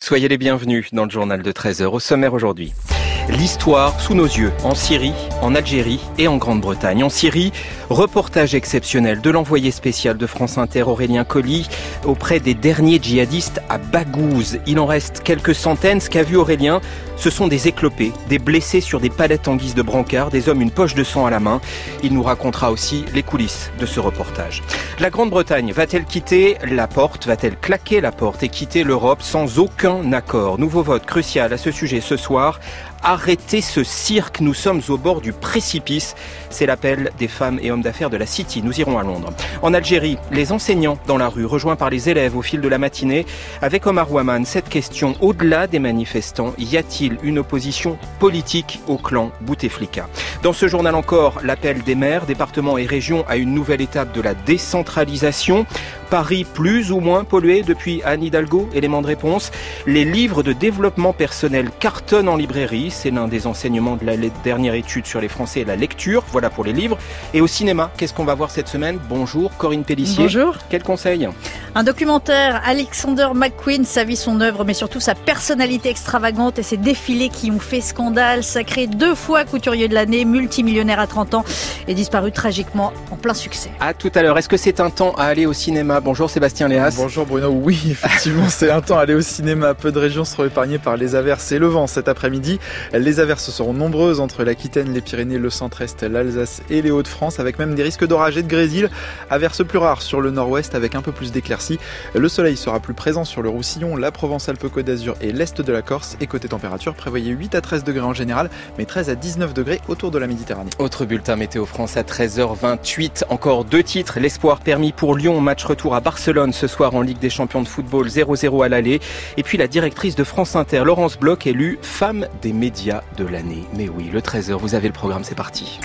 Soyez les bienvenus dans le journal de 13h. Au sommaire aujourd'hui. L'histoire sous nos yeux, en Syrie, en Algérie et en Grande-Bretagne. En Syrie, reportage exceptionnel de l'envoyé spécial de France Inter, Aurélien Colli, auprès des derniers djihadistes à Baghouz. Il en reste quelques centaines. Ce qu'a vu Aurélien, ce sont des éclopés, des blessés sur des palettes en guise de brancard, des hommes une poche de sang à la main. Il nous racontera aussi les coulisses de ce reportage. La Grande-Bretagne va-t-elle quitter la porte, va-t-elle claquer la porte et quitter l'Europe sans aucun accord? Nouveau vote crucial à ce sujet ce soir. Arrêtez ce cirque, nous sommes au bord du précipice. C'est l'appel des femmes et hommes d'affaires de la City. Nous irons à Londres. En Algérie, les enseignants dans la rue, rejoints par les élèves au fil de la matinée. Avec Omar Ouaman, cette question, au-delà des manifestants, y a-t-il une opposition politique au clan Bouteflika? Dans ce journal encore, l'appel des maires, départements et régions à une nouvelle étape de la décentralisation. Paris plus ou moins pollué depuis Anne Hidalgo, élément de réponse. Les livres de développement personnel cartonnent en librairie. C'est l'un des enseignements de la dernière étude sur les Français et la lecture. Voilà pour les livres. Et au cinéma, qu'est-ce qu'on va voir cette semaine? Bonjour Corinne Pellissier. Bonjour. Quel conseil? Un documentaire, Alexander McQueen, sa vie, son œuvre, mais surtout sa personnalité extravagante et ses défilés qui ont fait scandale. Sacré 2 fois couturier de l'année, multimillionnaire à 30 ans et disparu tragiquement en plein succès. À tout à l'heure. Est-ce que c'est un temps à aller au cinéma? Bonjour Sébastien Léas. Bonjour Bruno. Oui, effectivement, c'est un temps à aller au cinéma. Peu de régions seront épargnées par les averses et le vent cet après-midi. Les averses seront nombreuses entre l'Aquitaine, les Pyrénées, le centre-est, l'Alsace et les Hauts-de-France, avec même des risques d'orage et de grésil. Averses plus rares sur le nord-ouest avec un peu plus d'éclaircies. Le soleil sera plus présent sur le Roussillon, la Provence-Alpes-Côte d'Azur et l'est de la Corse. Et côté température, prévoyez 8 à 13 degrés en général, mais 13 à 19 degrés autour de la Méditerranée. Autre bulletin Météo France à 13h28. Encore 2 titres. L'espoir permis pour Lyon. Match retour à Barcelone ce soir en Ligue des Champions de football, 0-0 à l'aller. Et puis la directrice de France Inter, Laurence Bloch, élue femme des médias de l'année. Mais oui, le 13h, vous avez le programme, c'est parti.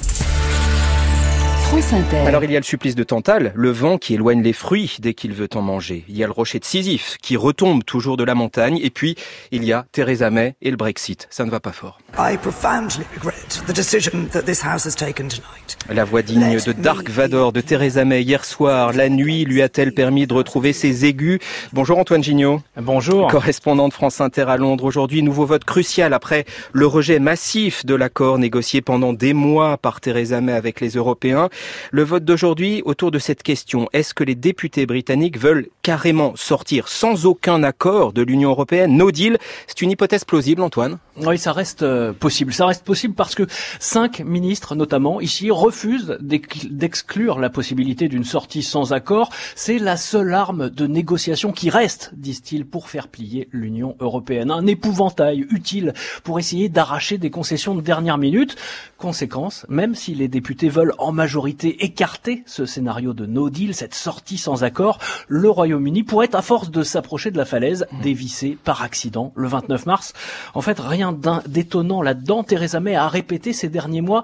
France Inter. Alors il y a le supplice de Tantale, le vent qui éloigne les fruits dès qu'il veut en manger. Il y a le rocher de Sisyphe qui retombe toujours de la montagne. Et puis il y a Theresa May et le Brexit. Ça ne va pas fort. La voix digne de Dark Vador de Theresa May hier soir. La nuit lui a-t-elle permis de retrouver ses aigus? Bonjour Antoine Gignot. Bonjour. Correspondant de France Inter à Londres. Aujourd'hui, nouveau vote crucial après le rejet massif de l'accord négocié pendant des mois par Theresa May avec les Européens. Le vote d'aujourd'hui autour de cette question, est-ce que les députés britanniques veulent carrément sortir sans aucun accord de l'Union européenne? No deal, c'est une hypothèse plausible, Antoine? Oui, ça reste possible. Ça reste possible parce que 5 ministres, notamment ici, refusent d'exclure la possibilité d'une sortie sans accord. C'est la seule arme de négociation qui reste, disent-ils, pour faire plier l'Union européenne. Un épouvantail utile pour essayer d'arracher des concessions de dernière minute. Conséquence, même si les députés veulent en majorité écarter ce scénario de no deal, cette sortie sans accord, le Royaume-Uni pourrait, à force de s'approcher de la falaise, dévisser par accident le 29 mars. En fait, rien d'étonnant là-dedans. Theresa May a répété ces derniers mois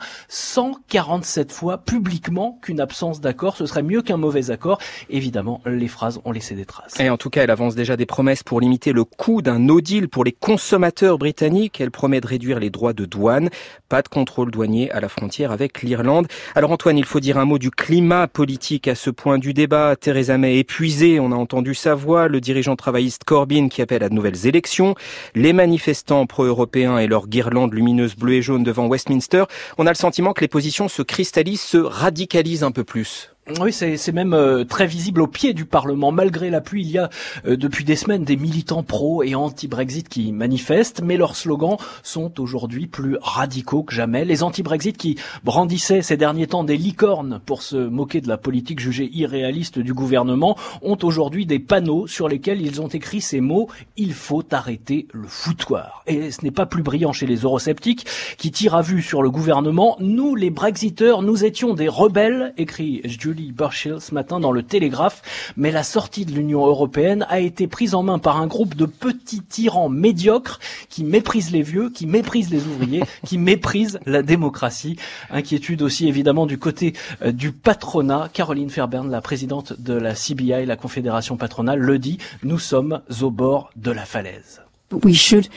147 fois publiquement qu'une absence d'accord, ce serait mieux qu'un mauvais accord. Évidemment, les phrases ont laissé des traces. Et en tout cas, elle avance déjà des promesses pour limiter le coût d'un no deal pour les consommateurs britanniques. Elle promet de réduire les droits de douane. Pas de contrôle douanier à la frontière avec l'Irlande. Alors Antoine, il faut dire un mot du climat politique à ce point du débat. Theresa May épuisée, on a entendu sa voix. Le dirigeant travailliste Corbyn qui appelle à de nouvelles élections. Les manifestants pro-européens et leurs guirlandes lumineuses bleues et jaunes devant Westminster. On a le sentiment que les positions se cristallisent, se radicalisent un peu plus. Oui, c'est même très visible au pied du Parlement. Malgré la pluie, il y a depuis des semaines des militants pro et anti-Brexit qui manifestent, mais leurs slogans sont aujourd'hui plus radicaux que jamais. Les anti-Brexit qui brandissaient ces derniers temps des licornes pour se moquer de la politique jugée irréaliste du gouvernement ont aujourd'hui des panneaux sur lesquels ils ont écrit ces mots « Il faut arrêter le foutoir ». Et ce n'est pas plus brillant chez les eurosceptiques qui tirent à vue sur le gouvernement. Nous, les Brexiteurs, nous étions des rebelles, écrit Julie Burchill ce matin dans le Télégraphe, mais la sortie de l'Union européenne a été prise en main par un groupe de petits tyrans médiocres qui méprisent les vieux, qui méprisent les ouvriers, qui méprisent la démocratie. Inquiétude aussi évidemment du côté du patronat. Caroline Fairbairn, la présidente de la CBI, la Confédération patronale, le dit, nous sommes au bord de la falaise. Il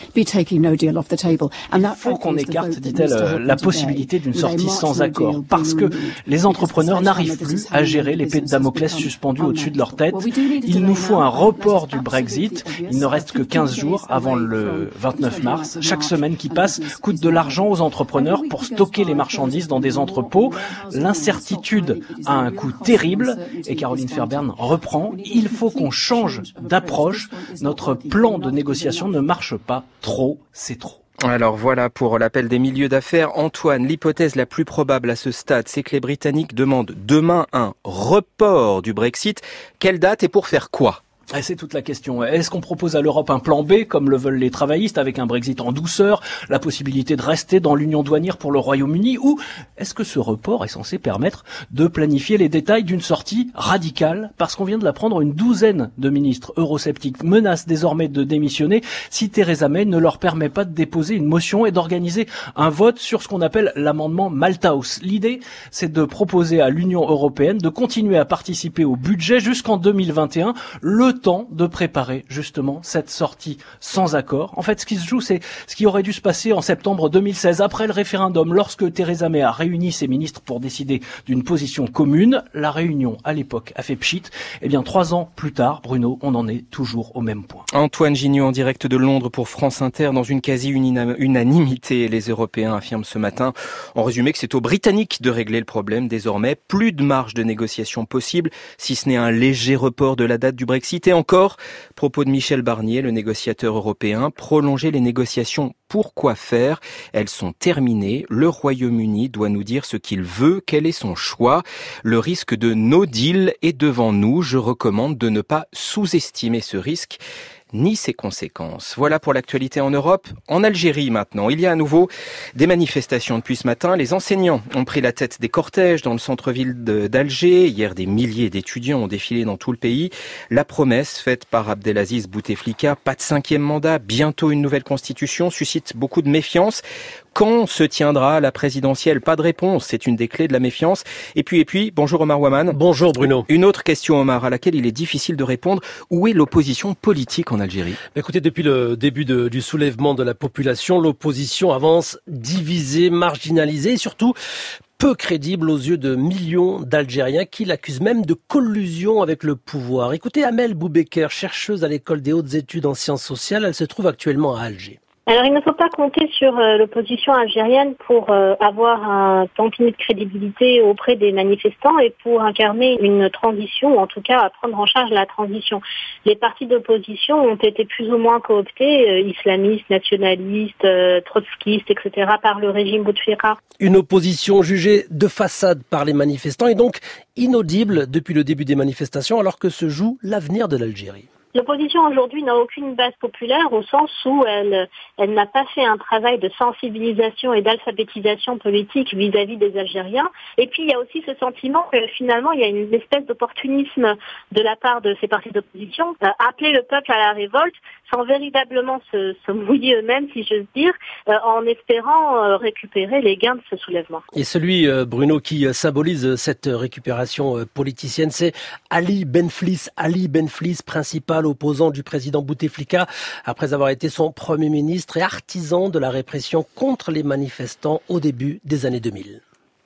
faut qu'on écarte, dit-elle, la possibilité d'une sortie sans accord, parce que les entrepreneurs n'arrivent plus à gérer l'épée de Damoclès suspendue au-dessus de leur tête. Il nous faut un report du Brexit. Il ne reste que 15 jours avant le 29 mars. Chaque semaine qui passe coûte de l'argent aux entrepreneurs pour stocker les marchandises dans des entrepôts. L'incertitude a un coût terrible et Caroline Fairbairn reprend. Il faut qu'on change d'approche. Notre plan de négociation ne marche pas. Trop, c'est trop. Alors voilà pour l'appel des milieux d'affaires. Antoine, l'hypothèse la plus probable à ce stade, c'est que les Britanniques demandent demain un report du Brexit. Quelle date et pour faire quoi ? C'est toute la question. Est-ce qu'on propose à l'Europe un plan B, comme le veulent les travaillistes, avec un Brexit en douceur, la possibilité de rester dans l'union douanière pour le Royaume-Uni, ou est-ce que ce report est censé permettre de planifier les détails d'une sortie radicale? Parce qu'on vient de l'apprendre, une douzaine de ministres eurosceptiques menacent désormais de démissionner si Theresa May ne leur permet pas de déposer une motion et d'organiser un vote sur ce qu'on appelle l'amendement Malthouse. L'idée, c'est de proposer à l'Union européenne de continuer à participer au budget jusqu'en 2021, le temps de préparer justement cette sortie sans accord. En fait, ce qui se joue, c'est ce qui aurait dû se passer en septembre 2016, après le référendum, lorsque Theresa May a réuni ses ministres pour décider d'une position commune. La réunion, à l'époque, a fait pchit. Eh bien, 3 ans plus tard, Bruno, on en est toujours au même point. Antoine Gignot en direct de Londres pour France Inter. Dans une quasi-unanimité, les Européens affirment ce matin, en résumé, que c'est aux Britanniques de régler le problème désormais. Plus de marge de négociation possible, si ce n'est un léger report de la date du Brexit. Et encore, propos de Michel Barnier, le négociateur européen, prolonger les négociations. Pourquoi faire? Elles sont terminées. Le Royaume-Uni doit nous dire ce qu'il veut, quel est son choix. Le risque de no deal est devant nous. Je recommande de ne pas sous-estimer ce risque ni ses conséquences. Voilà pour l'actualité en Europe. En Algérie maintenant, il y a à nouveau des manifestations depuis ce matin. Les enseignants ont pris la tête des cortèges dans le centre-ville d'Alger. Hier, des milliers d'étudiants ont défilé dans tout le pays. La promesse faite par Abdelaziz Bouteflika, pas de 5e mandat, bientôt une nouvelle constitution, suscite beaucoup de méfiance. Quand se tiendra la présidentielle? Pas de réponse, c'est une des clés de la méfiance. Et puis, bonjour Omar Ouaman. Bonjour Bruno. Une autre question Omar, à laquelle il est difficile de répondre. Où est l'opposition politique en Algérie? Écoutez, depuis le début du soulèvement de la population, l'opposition avance divisée, marginalisée et surtout peu crédible aux yeux de millions d'Algériens qui l'accusent même de collusion avec le pouvoir. Écoutez Amel Boubeker, chercheuse à l'école des hautes études en sciences sociales, elle se trouve actuellement à Alger. Alors, il ne faut pas compter sur l'opposition algérienne pour avoir un tantinet de crédibilité auprès des manifestants et pour incarner une transition, ou en tout cas à prendre en charge la transition. Les partis d'opposition ont été plus ou moins cooptés, islamistes, nationalistes, trotskistes, etc., par le régime Bouteflika. Une opposition jugée de façade par les manifestants et donc inaudible depuis le début des manifestations alors que se joue l'avenir de l'Algérie. L'opposition aujourd'hui n'a aucune base populaire au sens où elle n'a pas fait un travail de sensibilisation et d'alphabétisation politique vis-à-vis des Algériens. Et puis il y a aussi ce sentiment que finalement il y a une espèce d'opportunisme de la part de ces partis d'opposition, appeler le peuple à la révolte sans véritablement se mouiller eux-mêmes, si j'ose dire, en espérant récupérer les gains de ce soulèvement. Et celui, Bruno, qui symbolise cette récupération politicienne, c'est Ali Benflis, principal opposant du président Bouteflika, après avoir été son Premier ministre et artisan de la répression contre les manifestants au début des années 2000.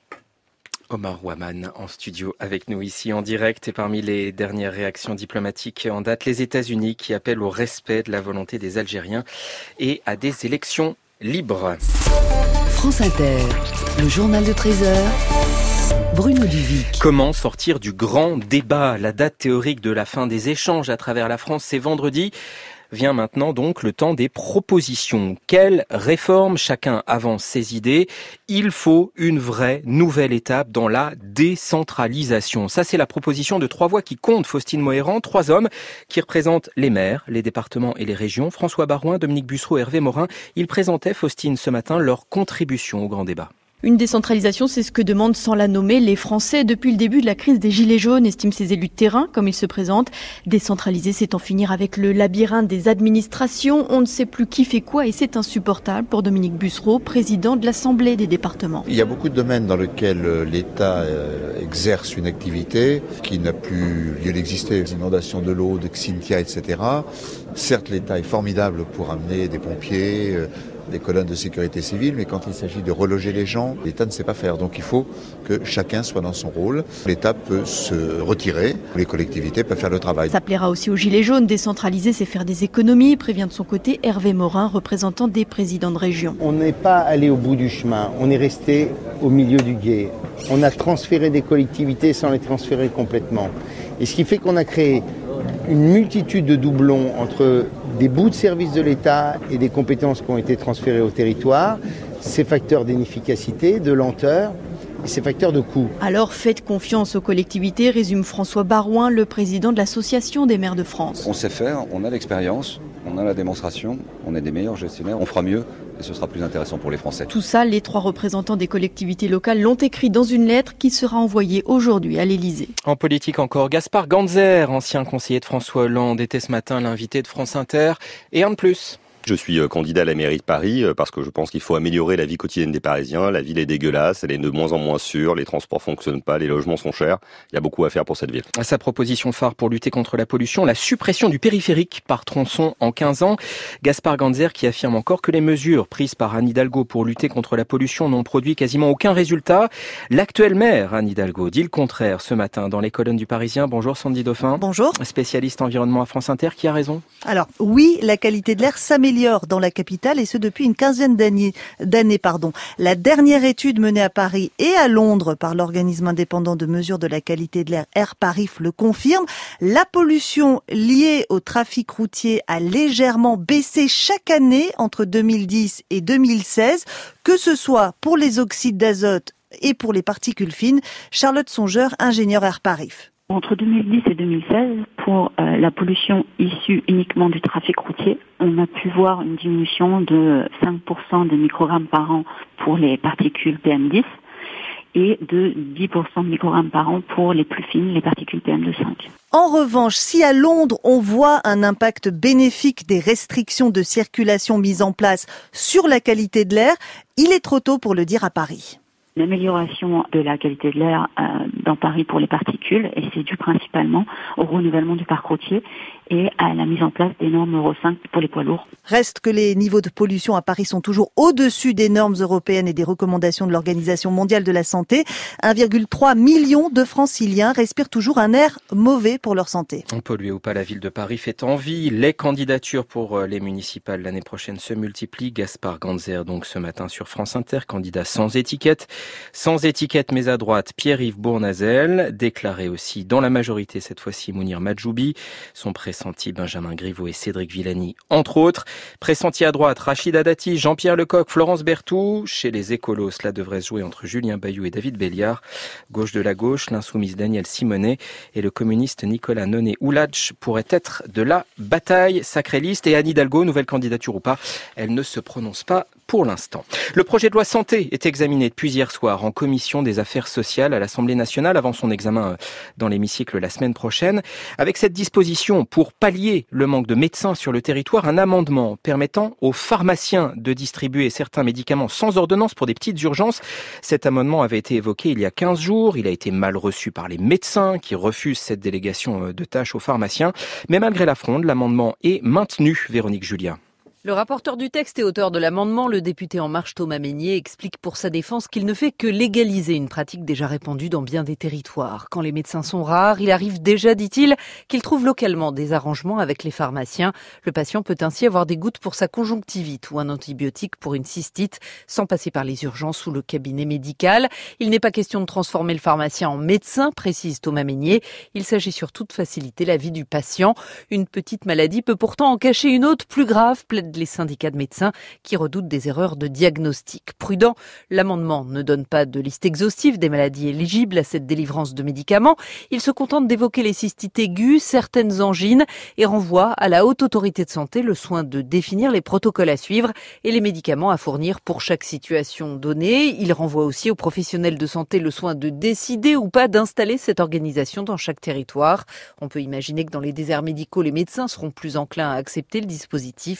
Omar Ouaman en studio avec nous ici en direct et parmi les dernières réactions diplomatiques en date, les États-Unis qui appellent au respect de la volonté des Algériens et à des élections libres. France Inter, le journal de 13h. Bruno Duvic. Comment sortir du grand débat? La date théorique de la fin des échanges à travers la France, c'est vendredi. Vient maintenant donc le temps des propositions. Quelles réformes? Chacun avance ses idées. Il faut une vraie nouvelle étape dans la décentralisation. Ça, c'est la proposition de 3 voix qui comptent. Faustine Moérand, 3 hommes qui représentent les maires, les départements et les régions. François Baroin, Dominique Bussereau, Hervé Morin. Ils présentaient, Faustine, ce matin, leur contribution au grand débat. Une décentralisation, c'est ce que demandent sans la nommer les Français depuis le début de la crise des Gilets jaunes, estiment ces élus de terrain, comme ils se présentent. Décentraliser, c'est en finir avec le labyrinthe des administrations. On ne sait plus qui fait quoi et c'est insupportable pour Dominique Bussereau, président de l'Assemblée des départements. Il y a beaucoup de domaines dans lesquels l'État exerce une activité qui n'a plus lieu d'exister. Les inondations de l'eau, de Xynthia, etc. Certes, l'État est formidable pour amener des pompiers, des colonnes de sécurité civile, mais quand il s'agit de reloger les gens, l'État ne sait pas faire. Donc il faut que chacun soit dans son rôle. L'État peut se retirer, les collectivités peuvent faire le travail. Ça plaira aussi aux Gilets jaunes. Décentraliser, c'est faire des économies, prévient de son côté Hervé Morin, représentant des présidents de région. On n'est pas allé au bout du chemin, on est resté au milieu du gué. On a transféré des collectivités sans les transférer complètement. Et ce qui fait qu'on a créé une multitude de doublons entre des bouts de services de l'État et des compétences qui ont été transférées au territoire. C'est facteur d'inefficacité, de lenteur et c'est facteur de coût. Alors faites confiance aux collectivités, résume François Barouin, le président de l'Association des maires de France. On sait faire, on a l'expérience, on a la démonstration, on est des meilleurs gestionnaires, on fera mieux. Et ce sera plus intéressant pour les Français. Tout ça, les 3 représentants des collectivités locales l'ont écrit dans une lettre qui sera envoyée aujourd'hui à l'Élysée. En politique encore, Gaspard Ganzer, ancien conseiller de François Hollande, était ce matin l'invité de France Inter. Et un de plus. Je suis candidat à la mairie de Paris parce que je pense qu'il faut améliorer la vie quotidienne des Parisiens. La ville est dégueulasse, elle est de moins en moins sûre, les transports fonctionnent pas, les logements sont chers. Il y a beaucoup à faire pour cette ville. À sa proposition phare pour lutter contre la pollution, la suppression du périphérique par tronçon en 15 ans. Gaspard Ganzer qui affirme encore que les mesures prises par Anne Hidalgo pour lutter contre la pollution n'ont produit quasiment aucun résultat. L'actuelle maire, Anne Hidalgo, dit le contraire ce matin dans les colonnes du Parisien. Bonjour Sandy Dauphin. Bonjour. Spécialiste environnement à France Inter, qui a raison? Alors oui, la qualité de l'air s'améliore dans la capitale et ce depuis une quinzaine d'années. La dernière étude menée à Paris et à Londres par l'organisme indépendant de mesure de la qualité de l'air Airparif le confirme. La pollution liée au trafic routier a légèrement baissé chaque année entre 2010 et 2016, que ce soit pour les oxydes d'azote et pour les particules fines. Charlotte Songeur, ingénieure Airparif. Entre 2010 et 2016, pour la pollution issue uniquement du trafic routier, on a pu voir une diminution de 5% de microgrammes par an pour les particules PM10 et de 10% de microgrammes par an pour les plus fines, les particules PM2,5. En revanche, si à Londres, on voit un impact bénéfique des restrictions de circulation mises en place sur la qualité de l'air, il est trop tôt pour le dire à Paris. L'amélioration de la qualité de l'air dans Paris pour les particules, et c'est dû principalement au renouvellement du parc routier et à la mise en place des normes Euro 5 pour les poids lourds. Reste que les niveaux de pollution à Paris sont toujours au-dessus des normes européennes et des recommandations de l'Organisation mondiale de la santé. 1,3 million de Franciliens respirent toujours un air mauvais pour leur santé. Polluer ou pas, la ville de Paris fait envie. Les candidatures pour les municipales l'année prochaine se multiplient. Gaspard Ganzer, donc ce matin sur France Inter, candidat sans étiquette. Sans étiquette, mais à droite, Pierre-Yves Bournazel, déclaré aussi dans la majorité, cette fois-ci Mounir Majoubi, son pressenti Benjamin Griveaux et Cédric Villani, entre autres. Pressenti à droite, Rachida Dati, Jean-Pierre Lecoq, Florence Berthoud. Chez les écolos, cela devrait se jouer entre Julien Bayou et David Béliard. Gauche de la gauche, l'insoumise Danielle Simonet et le communiste Nicolas Nonet-Ouladj pourraient être de la bataille. Sacrée liste. Et Anne Hidalgo, nouvelle candidature ou pas, elle ne se prononce pas pour l'instant. Le projet de loi santé est examiné depuis hier soir en commission des affaires sociales à l'Assemblée nationale avant son examen dans l'hémicycle la semaine prochaine. Avec cette disposition pour pallier le manque de médecins sur le territoire, un amendement permettant aux pharmaciens de distribuer certains médicaments sans ordonnance pour des petites urgences. Cet amendement avait été évoqué il y a 15 jours. Il a été mal reçu par les médecins qui refusent cette délégation de tâches aux pharmaciens. Mais malgré la fronde, l'amendement est maintenu. Véronique Julien. Le rapporteur du texte et auteur de l'amendement, le député En Marche Thomas Mesnier, explique pour sa défense qu'il ne fait que légaliser une pratique déjà répandue dans bien des territoires. Quand les médecins sont rares, il arrive déjà, dit-il, qu'ils trouvent localement des arrangements avec les pharmaciens. Le patient peut ainsi avoir des gouttes pour sa conjonctivite ou un antibiotique pour une cystite, sans passer par les urgences ou le cabinet médical. Il n'est pas question de transformer le pharmacien en médecin, précise Thomas Mesnier. Il s'agit surtout de faciliter la vie du patient. Une petite maladie peut pourtant en cacher une autre plus grave, plaide les syndicats de médecins qui redoutent des erreurs de diagnostic. Prudent, l'amendement ne donne pas de liste exhaustive des maladies éligibles à cette délivrance de médicaments. Il se contente d'évoquer les cystites aiguës, certaines angines et renvoie à la Haute Autorité de Santé le soin de définir les protocoles à suivre et les médicaments à fournir pour chaque situation donnée. Il renvoie aussi aux professionnels de santé le soin de décider ou pas d'installer cette organisation dans chaque territoire. On peut imaginer que dans les déserts médicaux, les médecins seront plus enclins à accepter le dispositif.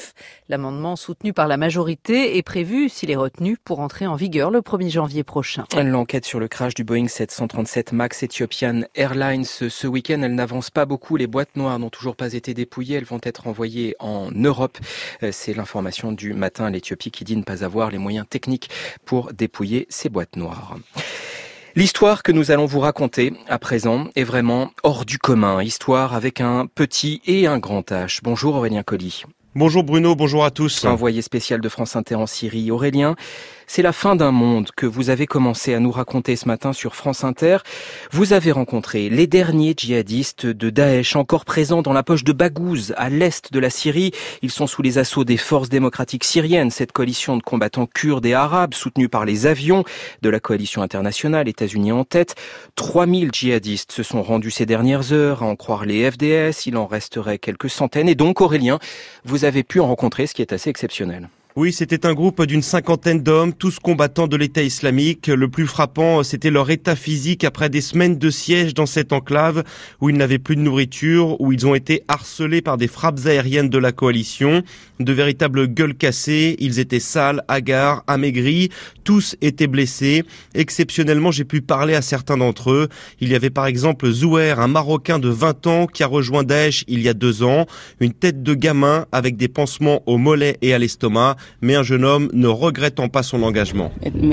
L'amendement soutenu par la majorité est prévu, s'il est retenu, pour entrer en vigueur le 1er janvier prochain. L'enquête sur le crash du Boeing 737 MAX Ethiopian Airlines ce week-end, elle n'avance pas beaucoup. Les boîtes noires n'ont toujours pas été dépouillées. Elles vont être envoyées en Europe. C'est l'information du matin. L'Éthiopie qui dit ne pas avoir les moyens techniques pour dépouiller ces boîtes noires. L'histoire que nous allons vous raconter à présent est vraiment hors du commun. Histoire avec un petit et un grand H. Bonjour Aurélien Colli. Bonjour Bruno, bonjour à tous. Envoyé spécial de France Inter en Syrie. Aurélien, c'est la fin d'un monde que vous avez commencé à nous raconter ce matin sur France Inter. Vous avez rencontré les derniers djihadistes de Daesh, encore présents dans la poche de Baghouz, à l'est de la Syrie. Ils sont sous les assauts des forces démocratiques syriennes, cette coalition de combattants kurdes et arabes, soutenue par les avions de la coalition internationale, États-Unis en tête. 3000 djihadistes se sont rendus ces dernières heures, à en croire les FDS. Il en resterait quelques centaines. Et donc, Aurélien, vous avez pu en rencontrer, ce qui est assez exceptionnel. Oui, c'était un groupe d'une 50aine d'hommes, tous combattants de l'État islamique. Le plus frappant, c'était leur état physique après des semaines de siège dans cette enclave où ils n'avaient plus de nourriture, où ils ont été harcelés par des frappes aériennes de la coalition. De véritables gueules cassées, ils étaient sales, hagards, amaigris, tous étaient blessés. Exceptionnellement, j'ai pu parler à certains d'entre eux. Il y avait par exemple Zouer, un Marocain de 20 ans qui a rejoint Daesh il y a 2 ans. Une tête de gamin avec des pansements aux mollets et à l'estomac. Mais un jeune homme ne regrettant pas son engagement.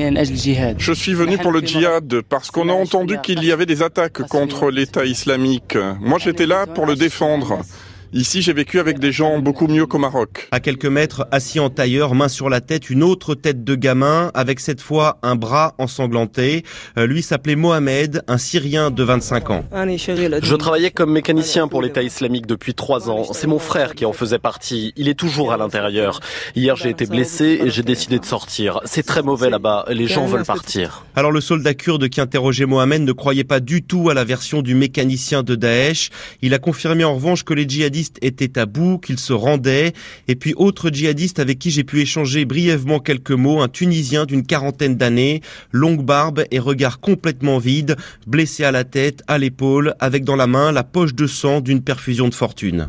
Je suis venu pour le djihad parce qu'on a entendu qu'il y avait des attaques contre l'État islamique. Moi, j'étais là pour le défendre. Ici, j'ai vécu avec des gens beaucoup mieux qu'au Maroc. À quelques mètres, assis en tailleur, main sur la tête, une autre tête de gamin, avec cette fois un bras ensanglanté. Lui s'appelait Mohamed, un Syrien de 25 ans. Je travaillais comme mécanicien pour l'État islamique depuis 3 ans. C'est mon frère qui en faisait partie. Il est toujours à l'intérieur. Hier, j'ai été blessé et j'ai décidé de sortir. C'est très mauvais là-bas. Les gens veulent partir. Alors le soldat kurde qui interrogeait Mohamed ne croyait pas du tout à la version du mécanicien de Daesh. Il a confirmé en revanche que les djihadistes étaient à bout, qu'ils se rendaient. Et puis autre djihadiste avec qui j'ai pu échanger brièvement quelques mots, un Tunisien d'une 40aine d'années, longue barbe et regard complètement vide, blessé à la tête, à l'épaule, avec dans la main la poche de sang d'une perfusion de fortune.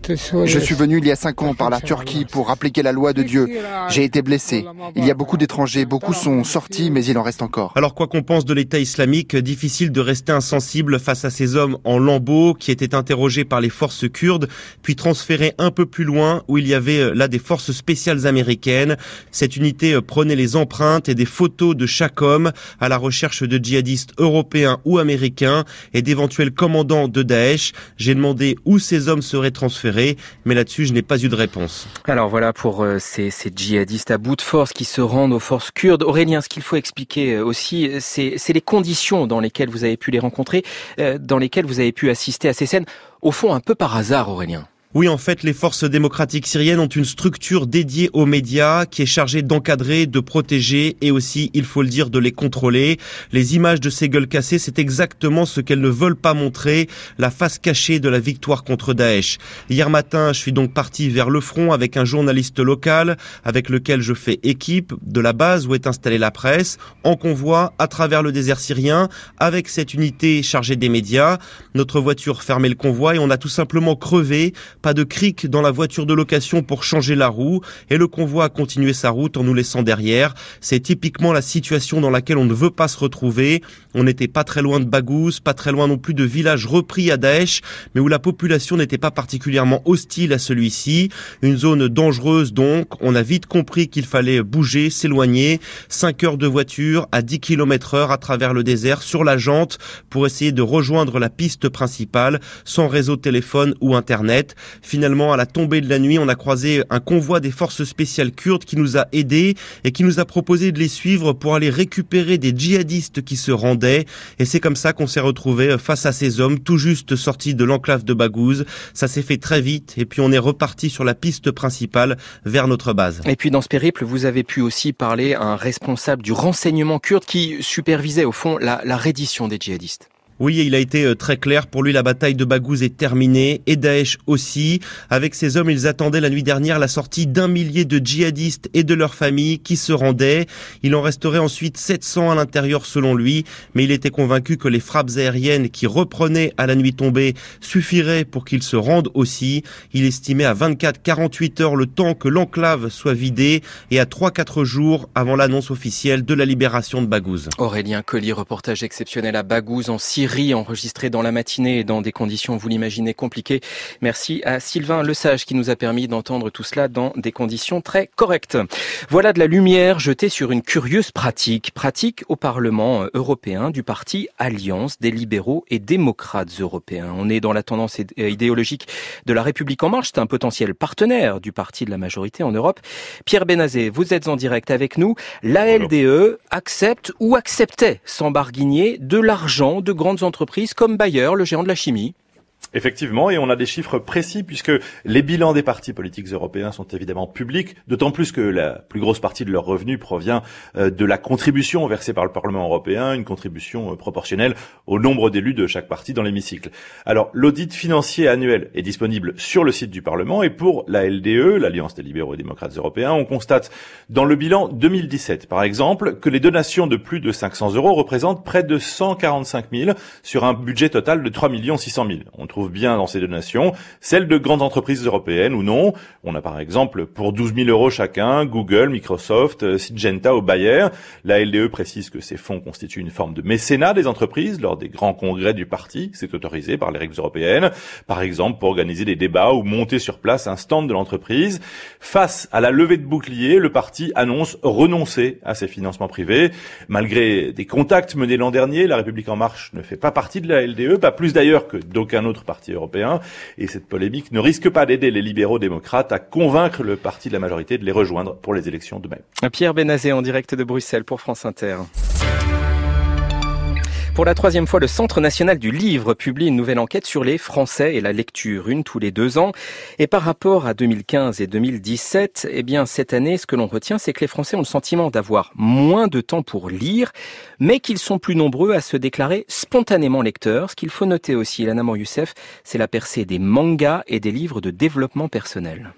Je suis venu il y a 5 ans par la Turquie pour appliquer la loi de Dieu. J'ai été blessé. Il y a beaucoup d'étrangers, beaucoup sont sortis, mais il en reste encore. Alors quoi qu'on pense de l'État islamique, difficile de rester insensible face à ces hommes en lambeaux qui étaient interrogés par les forces kurdes, puis transférés un peu plus loin où il y avait là des forces spéciales américaines. Cette unité prenait les empreintes et des photos de chaque homme à la recherche de djihadistes européens ou américains et d'éventuels commandants de Daesh. J'ai demandé où ces hommes seraient transférés, mais là-dessus je n'ai pas eu de réponse. Alors voilà pour ces djihadistes à bout de force qui se rendent aux forces kurdes. Aurélien, ce qu'il faut expliquer aussi, c'est les conditions dans lesquelles vous avez pu les rencontrer, dans lesquelles vous avez pu assister à ces scènes, au fond un peu par hasard, Aurélien. Oui, en fait, les forces démocratiques syriennes ont une structure dédiée aux médias qui est chargée d'encadrer, de protéger et aussi, il faut le dire, de les contrôler. Les images de ces gueules cassées, c'est exactement ce qu'elles ne veulent pas montrer, la face cachée de la victoire contre Daesh. Hier matin, je suis donc parti vers le front avec un journaliste local avec lequel je fais équipe de la base où est installée la presse, en convoi à travers le désert syrien avec cette unité chargée des médias. Notre voiture fermait le convoi et on a tout simplement crevé. Pas de cric dans la voiture de location pour changer la roue et le convoi a continué sa route en nous laissant derrière. C'est typiquement la situation dans laquelle on ne veut pas se retrouver. On n'était pas très loin de Baghouz, pas très loin non plus de villages repris à Daesh, mais où la population n'était pas particulièrement hostile à celui-ci. Une zone dangereuse donc. On a vite compris qu'il fallait bouger, s'éloigner. 5 heures de voiture à 10 km/h à travers le désert sur la jante pour essayer de rejoindre la piste principale sans réseau téléphone ou internet. Finalement, à la tombée de la nuit, on a croisé un convoi des forces spéciales kurdes qui nous a aidés et qui nous a proposé de les suivre pour aller récupérer des djihadistes qui se rendaient. Et c'est comme ça qu'on s'est retrouvé face à ces hommes tout juste sortis de l'enclave de Baghouz. Ça s'est fait très vite et puis on est reparti sur la piste principale vers notre base. Et puis dans ce périple, vous avez pu aussi parler à un responsable du renseignement kurde qui supervisait au fond la reddition des djihadistes. Oui, il a été très clair. Pour lui, la bataille de Baghouz est terminée et Daesh aussi. Avec ces hommes, ils attendaient la nuit dernière la sortie d'1 millier de djihadistes et de leurs familles qui se rendaient. Il en resterait ensuite 700 à l'intérieur selon lui, mais il était convaincu que les frappes aériennes qui reprenaient à la nuit tombée suffiraient pour qu'ils se rendent aussi. Il estimait à 24-48 heures le temps que l'enclave soit vidée et à 3-4 jours avant l'annonce officielle de la libération de Baghouz. Aurélien Colli, reportage exceptionnel à Baghouz en Syrie, enregistré dans la matinée et dans des conditions, vous l'imaginez, compliquées. Merci à Sylvain Lesage qui nous a permis d'entendre tout cela dans des conditions très correctes. Voilà de la lumière jetée sur une curieuse pratique au Parlement européen du parti Alliance des libéraux et démocrates européens. On est dans la tendance idéologique de la République en marche, c'est un potentiel partenaire du parti de la majorité en Europe. Pierre Benazet, vous êtes en direct avec nous. La LDE accepte ou acceptait sans barguigner de l'argent de grandes entreprises comme Bayer, le géant de la chimie. Effectivement, et on a des chiffres précis puisque les bilans des partis politiques européens sont évidemment publics, d'autant plus que la plus grosse partie de leurs revenus provient de la contribution versée par le Parlement européen, une contribution proportionnelle au nombre d'élus de chaque parti dans l'hémicycle. Alors, l'audit financier annuel est disponible sur le site du Parlement et pour la LDE, l'Alliance des libéraux et démocrates européens, on constate dans le bilan 2017, par exemple, que les donations de plus de 500 € représentent près de 145 000 sur un budget total de 3 600 000. On trouve bien dans ces donations celles de grandes entreprises européennes ou non. On a par exemple pour 12 000 € chacun Google, Microsoft, Syngenta ou Bayer. La LDE précise que ces fonds constituent une forme de mécénat des entreprises lors des grands congrès du parti. C'est autorisé par les règles européennes. Par exemple pour organiser des débats ou monter sur place un stand de l'entreprise. Face à la levée de bouclier, le parti annonce renoncer à ses financements privés. Malgré des contacts menés l'an dernier, la République en marche ne fait pas partie de la LDE, pas plus d'ailleurs que d'aucun autre parti européen, et cette polémique ne risque pas d'aider les libéraux démocrates à convaincre le parti de la majorité de les rejoindre pour les élections de mai. Pierre Benazet en direct de Bruxelles pour France Inter. Pour la 3e fois, le Centre national du livre publie une nouvelle enquête sur les Français et la lecture, une tous les 2 ans. Et par rapport à 2015 et 2017, eh bien, cette année, ce que l'on retient, c'est que les Français ont le sentiment d'avoir moins de temps pour lire, mais qu'ils sont plus nombreux à se déclarer spontanément lecteurs. Ce qu'il faut noter aussi, Ilana Mor-Youssef, c'est la percée des mangas et des livres de développement personnel.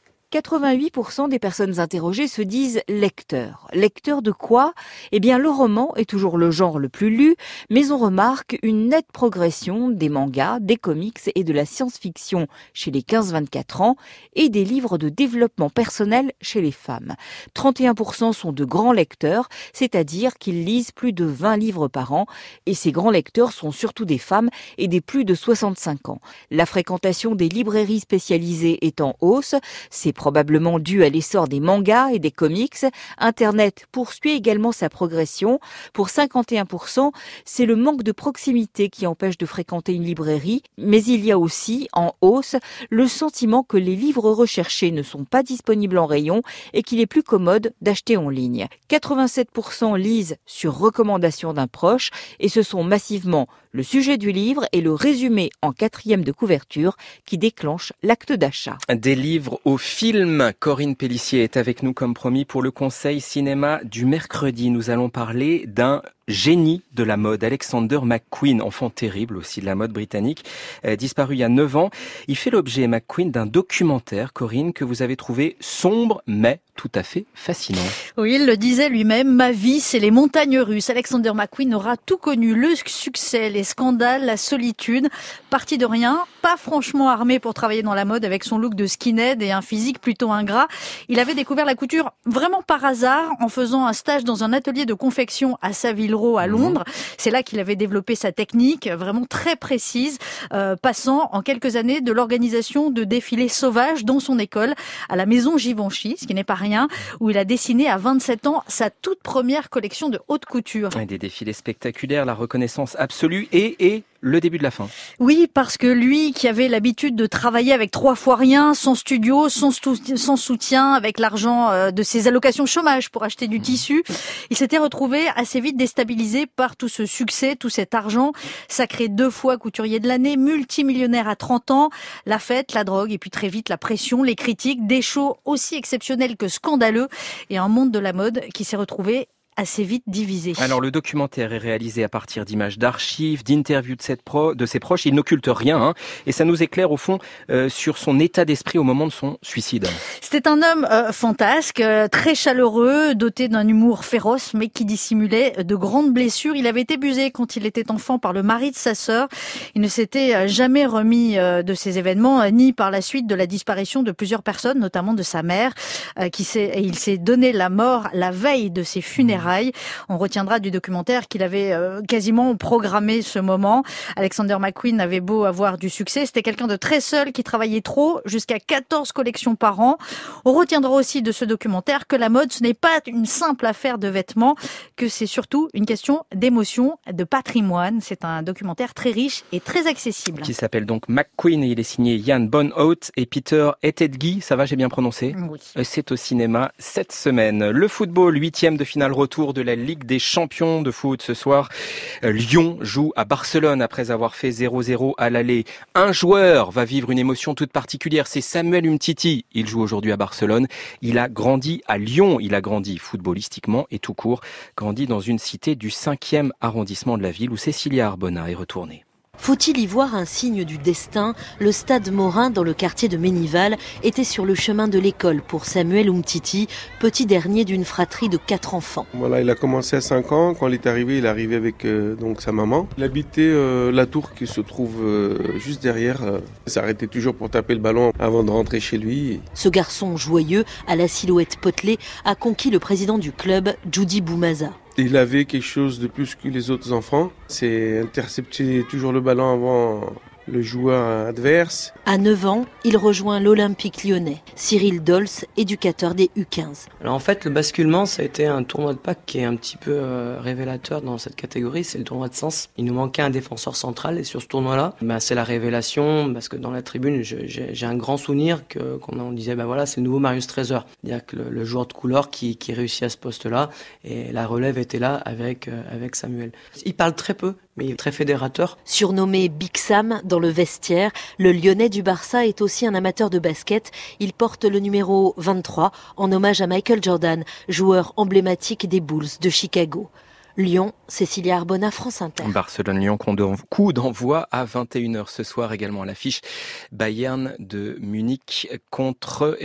88% des personnes interrogées se disent lecteurs. Lecteurs de quoi ? Eh bien, le roman est toujours le genre le plus lu, mais on remarque une nette progression des mangas, des comics et de la science-fiction chez les 15-24 ans et des livres de développement personnel chez les femmes. 31% sont de grands lecteurs, c'est-à-dire qu'ils lisent plus de 20 livres par an, et ces grands lecteurs sont surtout des femmes et des plus de 65 ans. La fréquentation des librairies spécialisées est en hausse, c'est probablement dû à l'essor des mangas et des comics. Internet poursuit également sa progression. Pour 51%, c'est le manque de proximité qui empêche de fréquenter une librairie. Mais il y a aussi, en hausse, le sentiment que les livres recherchés ne sont pas disponibles en rayon et qu'il est plus commode d'acheter en ligne. 87% lisent sur recommandation d'un proche et ce sont massivement le sujet du livre et le résumé en 4e de couverture qui déclenchent l'acte d'achat. Des livres au film. Corinne Pellissier est avec nous comme promis pour le Conseil cinéma du mercredi. Nous allons parler d'un génie de la mode, Alexander McQueen, enfant terrible aussi de la mode britannique, disparu il y a 9 ans. Il fait l'objet, McQueen, d'un documentaire, Corinne, que vous avez trouvé sombre mais tout à fait fascinant. Oui, il le disait lui-même, ma vie, c'est les montagnes russes. Alexander McQueen aura tout connu, le succès, les scandales, la solitude. Parti de rien, pas franchement armé pour travailler dans la mode avec son look de skinhead et un physique plutôt ingrat. Il avait découvert la couture vraiment par hasard en faisant un stage dans un atelier de confection à Savile Row à Londres. C'est là qu'il avait développé sa technique vraiment très précise, passant en quelques années de l'organisation de défilés sauvages dans son école à la maison Givenchy, ce qui n'est pas rien, où il a dessiné à 27 ans sa toute première collection de haute couture. Et des défilés spectaculaires, la reconnaissance absolue et le début de la fin. Oui, parce que lui, qui avait l'habitude de travailler avec 3 fois rien, sans studio, sans soutien, avec l'argent de ses allocations chômage pour acheter du tissu, il s'était retrouvé assez vite déstabilisé par tout ce succès, tout cet argent. Sacré 2 fois couturier de l'année, multimillionnaire à 30 ans, la fête, la drogue et puis très vite la pression, les critiques, des shows aussi exceptionnels que scandaleux et un monde de la mode qui s'est retrouvé assez vite divisé. Alors le documentaire est réalisé à partir d'images d'archives, d'interviews de ses proches. Il n'occulte rien et ça nous éclaire au fond sur son état d'esprit au moment de son suicide. C'était un homme fantasque, très chaleureux, doté d'un humour féroce mais qui dissimulait de grandes blessures. Il avait été abusé quand il était enfant par le mari de sa sœur. Il ne s'était jamais remis de ces événements ni par la suite de la disparition de plusieurs personnes, notamment de sa mère. Il s'est donné la mort la veille de ses funérailles. On retiendra du documentaire qu'il avait quasiment programmé ce moment. Alexander McQueen avait beau avoir du succès, c'était quelqu'un de très seul qui travaillait trop, jusqu'à 14 collections par an. On retiendra aussi de ce documentaire que la mode, ce n'est pas une simple affaire de vêtements, que c'est surtout une question d'émotion, de patrimoine. C'est un documentaire très riche et très accessible. Qui s'appelle donc McQueen et il est signé Jan Bonhout et Peter Ettedgui. Ça va, j'ai bien prononcé ? Oui. C'est au cinéma cette semaine. Le football, 8e de finale retour de la Ligue des champions de foot ce soir. Lyon joue à Barcelone après avoir fait 0-0 à l'aller. Un joueur va vivre une émotion toute particulière, c'est Samuel Umtiti. Il joue aujourd'hui à Barcelone. Il a grandi à Lyon. Il a grandi footballistiquement et tout court. Grandi dans une cité du 5e arrondissement de la ville où Cécilia Arbona est retournée. Faut-il y voir un signe du destin ? Le stade Morin, dans le quartier de Ménival, était sur le chemin de l'école pour Samuel Umtiti, petit dernier d'une fratrie de 4 enfants. Voilà, il a commencé à 5 ans. Quand il est arrivé avec donc sa maman. Il habitait la tour qui se trouve juste derrière. Il s'arrêtait toujours pour taper le ballon avant de rentrer chez lui. Ce garçon joyeux, à la silhouette potelée, a conquis le président du club, Djoudi Boumaza. Il avait quelque chose de plus que les autres enfants, c'est intercepter toujours le ballon avant le joueur adverse. À 9 ans, il rejoint l'Olympique lyonnais. Cyril Dols, éducateur des U15. Alors en fait, le basculement, ça a été un tournoi de Pâques qui est un petit peu révélateur dans cette catégorie, c'est le tournoi de Sens. Il nous manquait un défenseur central et sur ce tournoi-là, c'est la révélation parce que dans la tribune, j'ai un grand souvenir qu'on disait voilà, c'est le nouveau Marius Trésor. C'est-à-dire que le joueur de couleur qui réussit à ce poste-là et la relève était là avec Samuel. Il parle très peu, mais il est très fédérateur. Surnommé Big Sam dans le vestiaire, le Lyonnais du Barça est aussi un amateur de basket. Il porte le numéro 23 en hommage à Michael Jordan, joueur emblématique des Bulls de Chicago. Lyon, Cécilia Arbona, France Inter. Barcelone-Lyon, coup d'envoi à 21h ce soir, également à l'affiche. Bayern de Munich contre,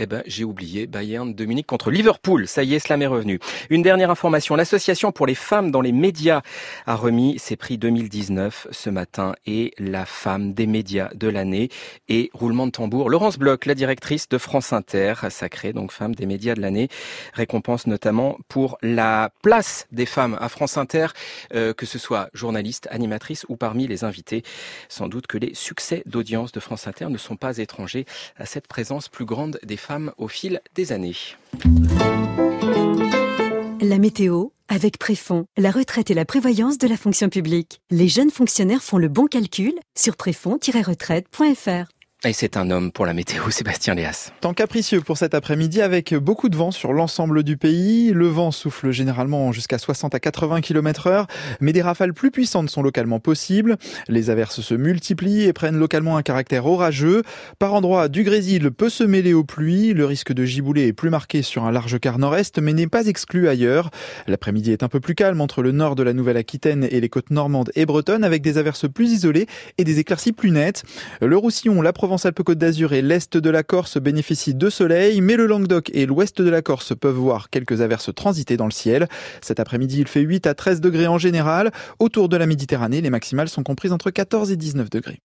Bayern de Munich contre Liverpool. Ça y est, cela m'est revenu. Une dernière information. L'Association pour les femmes dans les médias a remis ses prix 2019 ce matin et la femme des médias de l'année. Et roulement de tambour, Laurence Bloch, la directrice de France Inter, sacrée donc femme des médias de l'année, récompense notamment pour la place des femmes à France Inter, que ce soit journaliste, animatrice ou parmi les invités. Sans doute que les succès d'audience de France Inter ne sont pas étrangers à cette présence plus grande des femmes au fil des années. La météo avec Préfond, la retraite et la prévoyance de la fonction publique. Les jeunes fonctionnaires font le bon calcul sur préfond-retraite.fr. Et c'est un homme pour la météo, Sébastien Léas. Temps capricieux pour cet après-midi avec beaucoup de vent sur l'ensemble du pays. Le vent souffle généralement jusqu'à 60 à 80 km/h, mais des rafales plus puissantes sont localement possibles. Les averses se multiplient et prennent localement un caractère orageux. Par endroits, du grésil peut se mêler aux pluies. Le risque de giboulée est plus marqué sur un large quart nord-est, mais n'est pas exclu ailleurs. L'après-midi est un peu plus calme entre le nord de la Nouvelle-Aquitaine et les côtes normandes et bretonnes, avec des averses plus isolées et des éclaircies plus nettes. Le Roussillon, la Provence-Alpes-Côte d'Azur et l'est de la Corse bénéficient de soleil, mais le Languedoc et l'ouest de la Corse peuvent voir quelques averses transiter dans le ciel. Cet après-midi, il fait 8 à 13 degrés en général. Autour de la Méditerranée, les maximales sont comprises entre 14 et 19 degrés.